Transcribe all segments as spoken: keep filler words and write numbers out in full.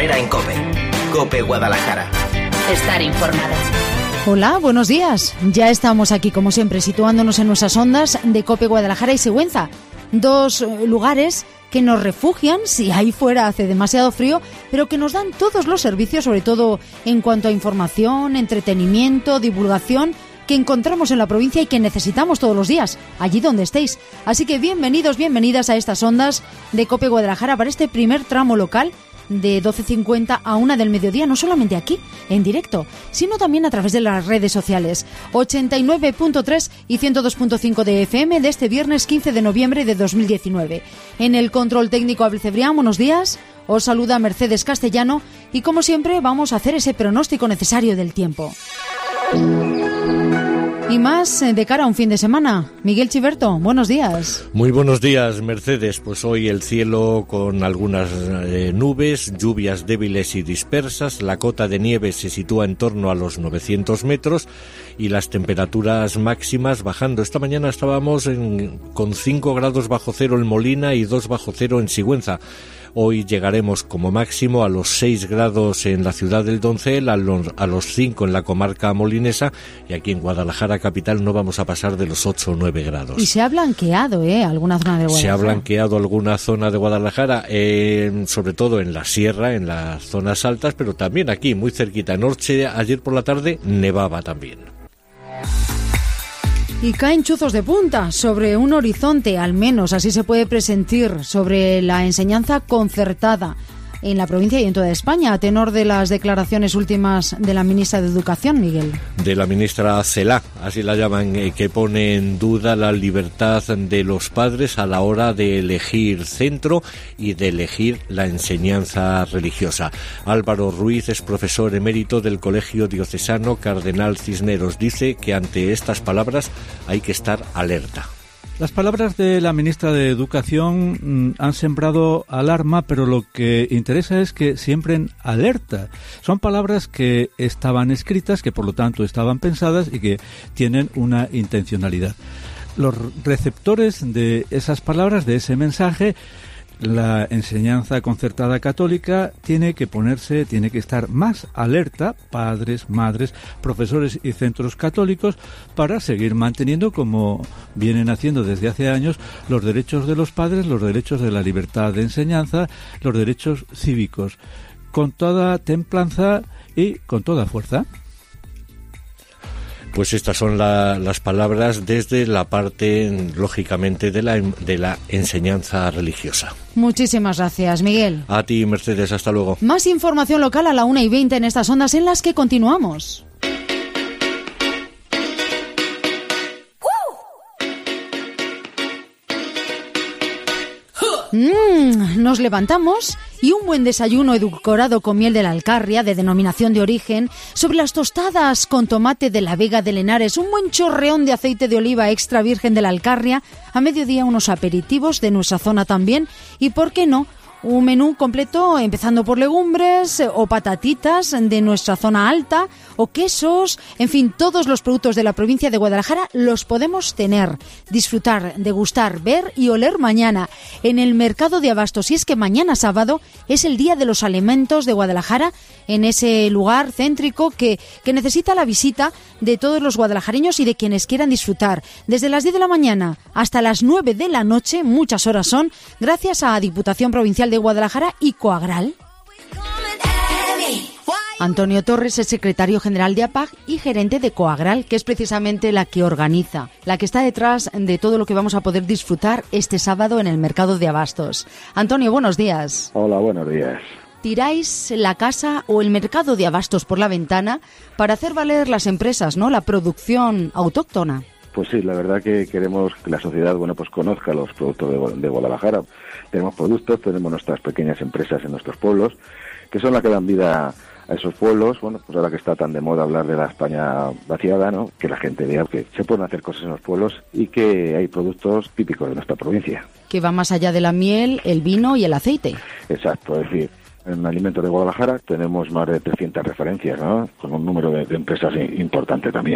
Herrera en COPE. COPE Guadalajara. Estar informado. Hola, buenos días. Ya estamos aquí, como siempre, situándonos en nuestras ondas de COPE Guadalajara y Sigüenza. Dos lugares que nos refugian si ahí fuera hace demasiado frío, pero que nos dan todos los servicios, sobre todo en cuanto a información, entretenimiento, divulgación, que encontramos en la provincia y que necesitamos todos los días, allí donde estéis. Así que bienvenidos, bienvenidas a estas ondas de COPE Guadalajara para este primer tramo local de doce cincuenta a una del mediodía, no solamente aquí, en directo, sino también a través de las redes sociales. ochenta y nueve punto tres y ciento dos punto cinco de F M de este viernes quince de noviembre de dos mil diecinueve. En el control técnico Abel Cebrián, buenos días. Os saluda Mercedes Castellano y como siempre vamos a hacer ese pronóstico necesario del tiempo. Y más de cara a un fin de semana. Miguel Chiverto, buenos días. Muy buenos días, Mercedes. Pues hoy el cielo con algunas eh, nubes, lluvias débiles y dispersas. La cota de nieve se sitúa en torno a los novecientos metros y las temperaturas máximas bajando. Esta mañana estábamos en, con cinco grados bajo cero en Molina y dos bajo cero en Sigüenza. Hoy llegaremos como máximo a los seis grados en la ciudad del Doncel, a los, a los cinco en la comarca molinesa y aquí en Guadalajara capital no vamos a pasar de los ocho o nueve grados. Y se ha blanqueado, ¿eh? Alguna zona de Guadalajara. Se ha blanqueado alguna zona de Guadalajara, eh, sobre todo en la sierra, en las zonas altas, pero también aquí, muy cerquita. En Orche, ayer por la tarde, nevaba también. Y caen chuzos de punta sobre un horizonte, al menos así se puede presentir, sobre la enseñanza concertada en la provincia y en toda España, a tenor de las declaraciones últimas de la ministra de Educación, Miguel. De la ministra Celaá, así la llaman, eh, que pone en duda la libertad de los padres a la hora de elegir centro y de elegir la enseñanza religiosa. Álvaro Ruiz es profesor emérito del Colegio Diocesano Cardenal Cisneros. Dice que ante estas palabras hay que estar alerta. Las palabras de la ministra de Educación mmm, han sembrado alarma, pero lo que interesa es que siembren alerta. Son palabras que estaban escritas, que por lo tanto estaban pensadas y que tienen una intencionalidad. Los receptores de esas palabras, de ese mensaje, la enseñanza concertada católica tiene que ponerse, tiene que estar más alerta, padres, madres, profesores y centros católicos, para seguir manteniendo, como vienen haciendo desde hace años, los derechos de los padres, los derechos de la libertad de enseñanza, los derechos cívicos, con toda templanza y con toda fuerza. Pues estas son la, las palabras desde la parte, lógicamente, de la, de la enseñanza religiosa. Muchísimas gracias, Miguel. A ti, Mercedes, hasta luego. Más información local a la una y veinte en estas ondas en las que continuamos. Mm, nos levantamos y un buen desayuno edulcorado con miel de la Alcarria, de denominación de origen, sobre las tostadas con tomate de la Vega de Lenares, un buen chorreón de aceite de oliva extra virgen de la Alcarria, a mediodía unos aperitivos de nuestra zona también y, ¿por qué no?, un menú completo empezando por legumbres o patatitas de nuestra zona alta o quesos, en fin, todos los productos de la provincia de Guadalajara los podemos tener, disfrutar, degustar, ver y oler mañana en el mercado de abastos. Y es que mañana sábado es el día de los alimentos de Guadalajara, en ese lugar céntrico que, que necesita la visita de todos los guadalajareños y de quienes quieran disfrutar. Desde las diez de la mañana hasta las nueve de la noche, muchas horas son, gracias a Diputación Provincial de Guadalajara y Coagral. Antonio Torres es secretario general de A P A G y gerente de Coagral, que es precisamente la que organiza, la que está detrás de todo lo que vamos a poder disfrutar este sábado en el mercado de abastos. Antonio, buenos días. Hola, buenos días. Tiráis la casa o el mercado de abastos por la ventana para hacer valer las empresas, ¿no?, la producción autóctona. Pues sí, la verdad que queremos que la sociedad, bueno, pues conozca los productos de, de Guadalajara. Tenemos productos, tenemos nuestras pequeñas empresas en nuestros pueblos, que son las que dan vida a esos pueblos. Bueno, pues ahora que está tan de moda hablar de la España vaciada, ¿no?, que la gente vea que se pueden hacer cosas en los pueblos y que hay productos típicos de nuestra provincia. Que va más allá de la miel, el vino y el aceite. Exacto, es decir, en alimentos de Guadalajara tenemos más de trescientas referencias, ¿no?, con un número de, de empresas importante también.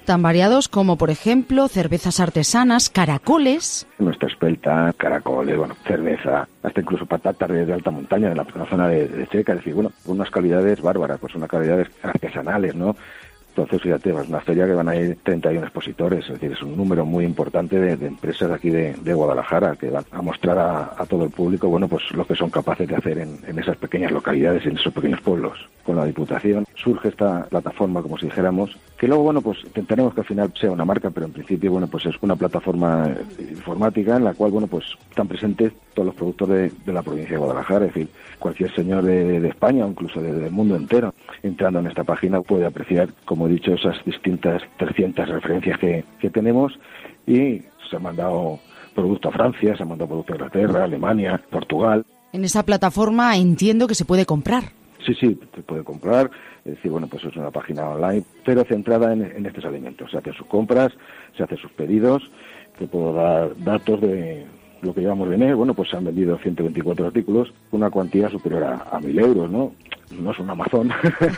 tan variados como, por ejemplo, cervezas artesanas, caracoles. Nuestra espelta, caracoles, bueno, cerveza, hasta incluso patatas de, de alta montaña, de la, de la zona de, de Checa, es decir, bueno, unas calidades bárbaras, pues unas calidades artesanales, ¿no? Entonces, fíjate, es una feria que van a ir treinta y uno expositores, es decir, es un número muy importante de, de empresas aquí de, de Guadalajara que van a mostrar a, a todo el público, bueno, pues lo que son capaces de hacer en, en esas pequeñas localidades, en esos pequeños pueblos. Con la Diputación surge esta plataforma, como si dijéramos, que luego, bueno, pues intentaremos que al final sea una marca, pero en principio, bueno, pues es una plataforma informática en la cual, bueno, pues están presentes todos los productos de, de la provincia de Guadalajara, es decir, cualquier señor de, de España o incluso de, del mundo entero, entrando en esta página puede apreciar, como he dicho, esas distintas trescientas referencias que, que tenemos, y se han mandado producto a Francia, se han mandado producto a Inglaterra, Alemania, Portugal. En esa plataforma entiendo que se puede comprar. Sí, sí, se puede comprar, es decir, bueno, pues es una página online, pero centrada en, en estos alimentos. Se hacen sus compras, se hacen sus pedidos, te puedo dar datos de lo que llevamos de mes. Bueno, pues se han vendido ciento veinticuatro artículos, una cuantía superior a, a mil euros, ¿no? No es un Amazon,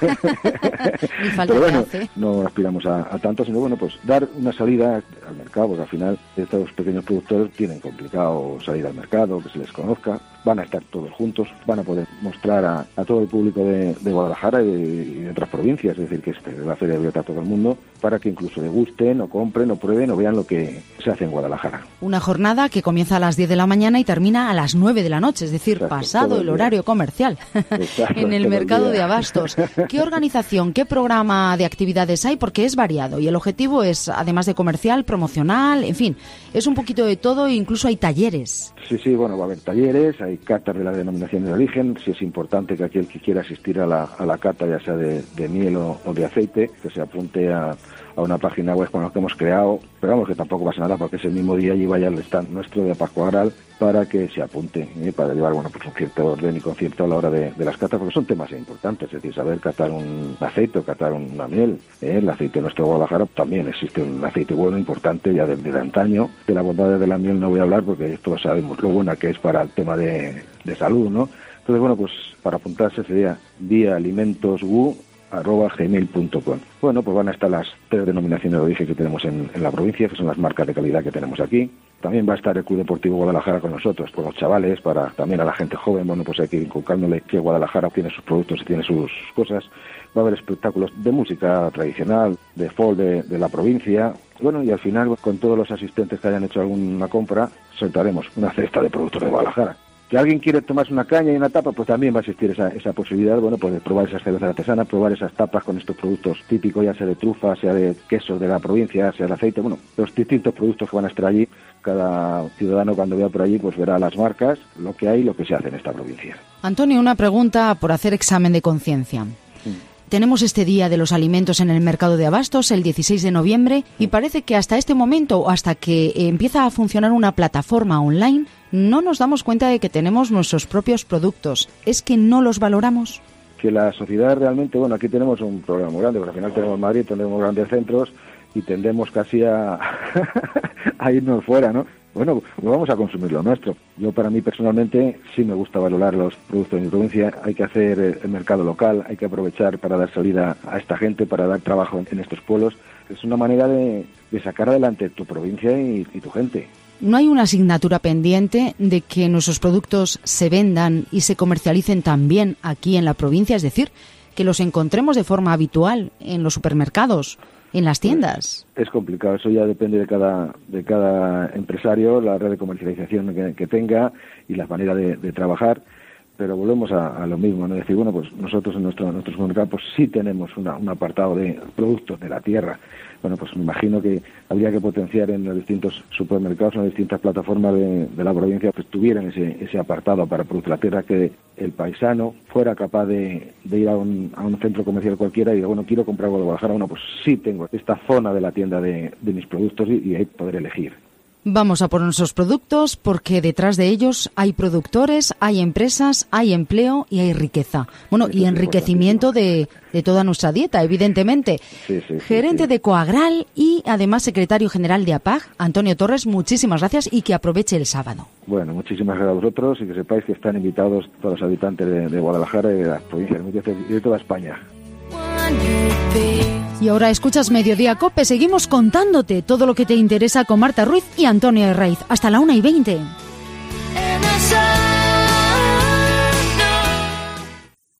Ni falta pero bueno, que hace. no aspiramos a, a tanto, sino bueno, pues dar una salida al mercado, porque al final estos pequeños productores tienen complicado salir al mercado, que se les conozca, van a estar todos juntos, van a poder mostrar a, a todo el público de, de Guadalajara y de, y de otras provincias, es decir, que este, la feria abierta a todo el mundo, para que incluso degusten o compren o prueben o vean lo que se hace en Guadalajara. Una jornada que comienza a las diez de la mañana y termina a las nueve de la noche, es decir, Exacto, pasado todo el el horario comercial Exacto, en el todo el mercado día. de abastos. ¿Qué organización, qué programa de actividades hay? Porque es variado y el objetivo es, además de comercial, promocional, en fin, es un poquito de todo e incluso hay talleres. Sí, sí, bueno, va a haber talleres, hay catas de la denominación de origen, si es importante que aquel que quiera asistir a la, a la cata, ya sea de, de miel o, o de aceite, que se apunte a, a una página web con la que hemos creado, pero vamos, que tampoco pasa nada porque ese mismo día allí vaya al stand nuestro de Pascua Aral para que se apunte, ¿eh? Para llevar, bueno, pues un cierto orden y concierto a la hora de, de las catas, porque son temas importantes, es decir, saber catar un aceite o catar una miel, ¿eh? El aceite de nuestro Guadalajara también existe un aceite bueno, importante, ya desde de antaño. De la bondad de la miel no voy a hablar porque todos sabemos lo buena que es para el tema de, de salud, ¿no? Entonces, bueno, pues para apuntarse sería vía alimentosgu arroba gmail punto com. Bueno, pues van a estar las tres denominaciones de origen que tenemos en, en la provincia, que son las marcas de calidad que tenemos aquí. También va a estar el Club Deportivo Guadalajara con nosotros, por los chavales, para también a la gente joven. Bueno, pues hay que ir inculcándole que Guadalajara tiene sus productos y tiene sus cosas. Va a haber espectáculos de música tradicional, de folk de, de la provincia. Bueno, y al final, con todos los asistentes que hayan hecho alguna compra, soltaremos una cesta de productos de Guadalajara. Que alguien quiere tomarse una caña y una tapa, pues también va a existir esa, esa posibilidad, bueno, pues de probar esas cervezas artesanas, probar esas tapas con estos productos típicos, ya sea de trufa, sea de quesos de la provincia, sea de aceite, bueno, los distintos productos que van a estar allí. Cada ciudadano cuando vea por allí, pues verá las marcas, lo que hay, lo que se hace en esta provincia. Antonio, una pregunta por hacer examen de conciencia. Tenemos este Día de los Alimentos en el Mercado de Abastos, el dieciséis de noviembre, y parece que hasta este momento, o hasta que empieza a funcionar una plataforma online, no nos damos cuenta de que tenemos nuestros propios productos. ¿Es que no los valoramos? Que la sociedad realmente, bueno, aquí tenemos un problema muy grande, porque al final tenemos Madrid, tenemos grandes centros y tendemos casi a, a irnos fuera, ¿no? Bueno, pues vamos a consumir lo nuestro. Yo, para mí personalmente, sí me gusta valorar los productos de mi provincia. Hay que hacer el mercado local, hay que aprovechar para dar salida a esta gente, para dar trabajo en estos pueblos. Es una manera de, de sacar adelante tu provincia y, y tu gente. ¿No hay una asignatura pendiente de que nuestros productos se vendan y se comercialicen también aquí en la provincia? Es decir, que los encontremos de forma habitual en los supermercados, en las tiendas. Es complicado, eso ya depende de cada de cada empresario, la red de comercialización que, que tenga y la manera de, de trabajar, pero volvemos a, a lo mismo, ¿no? Es decir, bueno, pues nosotros en nuestro, nuestro supermercado pues sí tenemos una, un apartado de productos de la tierra. Bueno, pues me imagino que habría que potenciar en los distintos supermercados, en las distintas plataformas de, de la provincia, que tuvieran ese, ese apartado para productos de la tierra, que el paisano fuera capaz de, de ir a un, a un centro comercial cualquiera y decir, bueno, quiero comprar algo de Guadalajara, bueno, pues sí tengo esta zona de la tienda de, de mis productos y, y ahí poder elegir. Vamos a por nuestros productos porque detrás de ellos hay productores, hay empresas, hay empleo y hay riqueza. Bueno, y enriquecimiento de, de toda nuestra dieta, evidentemente. Sí, sí, sí, Gerente sí. de Coagral y además secretario general de APAG, Antonio Torres, muchísimas gracias y que aproveche el sábado. Bueno, muchísimas gracias a vosotros y que sepáis que están invitados todos los habitantes de, de Guadalajara y de las provincias y de toda España. Y ahora escuchas Mediodía Cope. Seguimos contándote todo lo que te interesa con Marta Ruiz y Antonio Herraiz. Hasta la una y veinte.